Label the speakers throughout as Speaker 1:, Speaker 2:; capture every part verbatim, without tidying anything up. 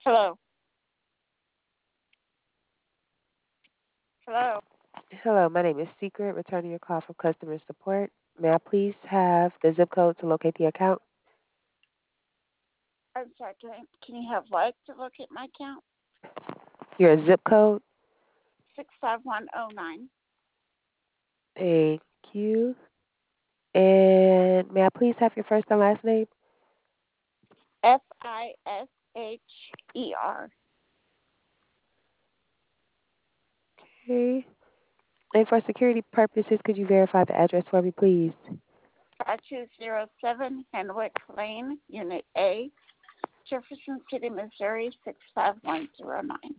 Speaker 1: Hello. Hello.
Speaker 2: Hello, my name is Secret, returning your call from customer support. May I please have the zip code to locate the account?
Speaker 1: I'm sorry. Can, I, can you have what to look at my account?
Speaker 2: Your zip code?
Speaker 1: Six five one zero nine.
Speaker 2: Thank you. And may I please have your first and last name?
Speaker 1: F I S H E R.
Speaker 2: Okay. And for security purposes, could you verify the address for me, please?
Speaker 1: Five two zero seven Henwick Lane, Unit A, Jefferson City, Missouri six five one zero nine.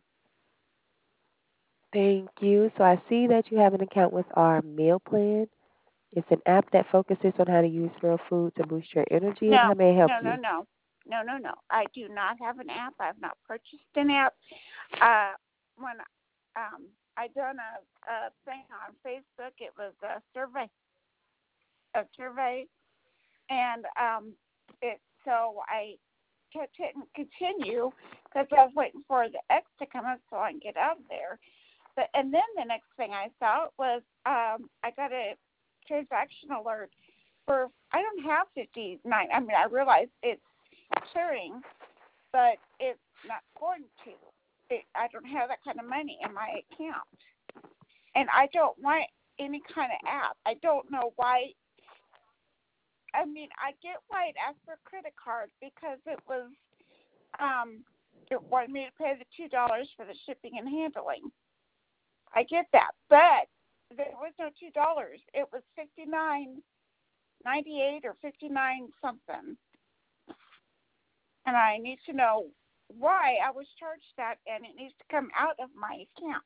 Speaker 2: Thank you. So I see that you have an account with our meal plan. It's an app that focuses on how to use real food to boost your energy and
Speaker 1: No,
Speaker 2: how may I help
Speaker 1: no, no,
Speaker 2: you.
Speaker 1: no, no, no, no. I do not have an app. I've not purchased an app. Uh, when um, I done a, a thing on Facebook, it was a survey, a survey, and um, it so I kept hitting continue because I was waiting for the X to come up so I can get out of there. But and then the next thing I saw was um, I got a transaction alert for I don't have fifty nine. I mean I realize it's clearing, but it's not going to. It, I don't have that kind of money in my account, and I don't want any kind of app. I don't know why. I mean, I get why it asked for a credit card because it was um, it wanted me to pay the two dollars for the shipping and handling. I get that, but there was no two dollars. It was fifty nine ninety eight or fifty nine something, and I need to know why I was charged that, and it needs to come out of my account.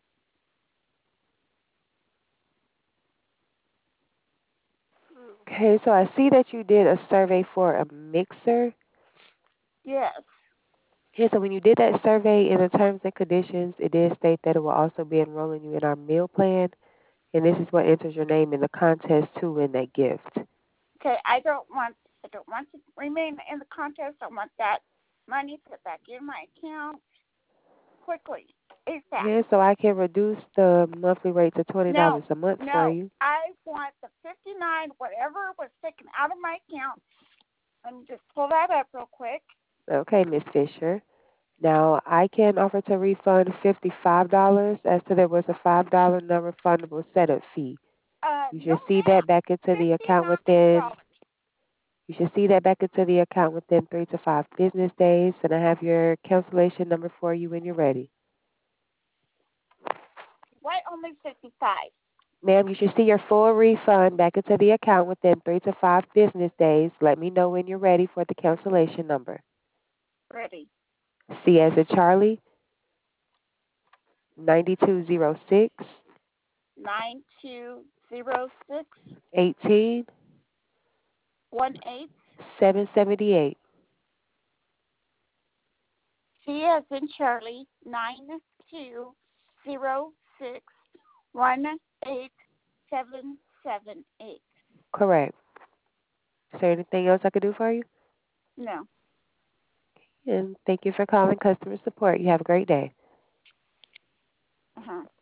Speaker 2: Okay, so I see that you did a survey for a mixer.
Speaker 1: Yes.
Speaker 2: Yeah, so when you did that survey in the terms and conditions, it did state that it will also be enrolling you in our meal plan, and this is what enters your name in the contest to win that gift.
Speaker 1: Okay. I don't want. I don't want to remain in the contest. I want that money put back in my account quickly, ASAP.
Speaker 2: Yeah, so I can reduce the monthly rate to twenty
Speaker 1: No,
Speaker 2: dollars a month for
Speaker 1: no.
Speaker 2: you.
Speaker 1: I want the fifty nine, whatever was taken out of my account. Let me just pull that up real quick.
Speaker 2: Okay, Miss Fisher. Now I can offer to refund fifty-five dollars as to there was a five dollar non-refundable setup fee.
Speaker 1: Uh,
Speaker 2: You
Speaker 1: no,
Speaker 2: should see
Speaker 1: ma'am.
Speaker 2: that back into the
Speaker 1: Fifty
Speaker 2: account
Speaker 1: nine
Speaker 2: within
Speaker 1: dollars.
Speaker 2: you should see that back into the account within three to five business days, and I have your cancellation number for you when you're ready.
Speaker 1: Why only fifty five?
Speaker 2: Ma'am, you should see your full refund back into the account within three to five business days. Let me know when you're ready for the cancellation number.
Speaker 1: Ready.
Speaker 2: C as in Charlie, nine two zero six,
Speaker 1: Nine two zero six
Speaker 2: eighteen,
Speaker 1: one eight.
Speaker 2: seven seventy-eight.
Speaker 1: C as in Charlie. Nine two zero six one eight seven seven eight.
Speaker 2: Correct. Is there anything else I could do for you?
Speaker 1: No.
Speaker 2: And thank you for calling customer support. You have a great day.
Speaker 1: Uh huh.